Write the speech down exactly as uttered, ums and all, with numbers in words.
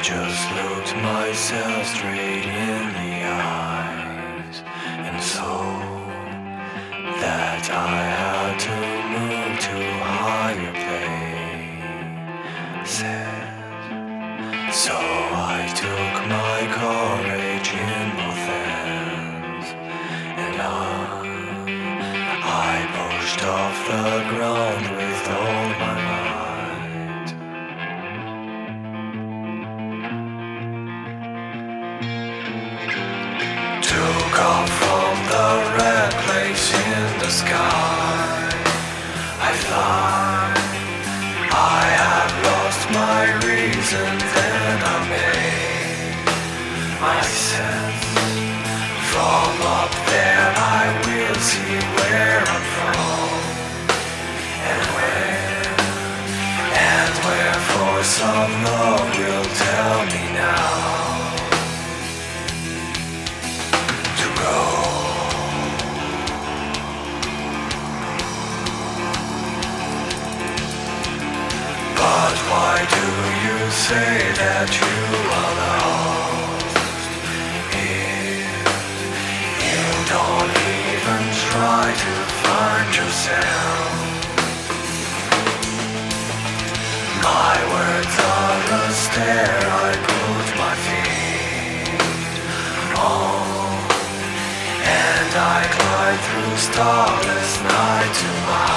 just looked myself straight in the eyes and saw that I had to move to higher places. So I took my courage in both hands and I, I pushed off the ground with all my might. Took off from the red place in the sky. I fly. I have lost my reasons and I made my sense. From up there I will see where I'm from and where and wherefore some love will tell me now. But why do you say that you are lost if you don't even try to find yourself? My words are a stair I put my feet on, and I climb through starless night to my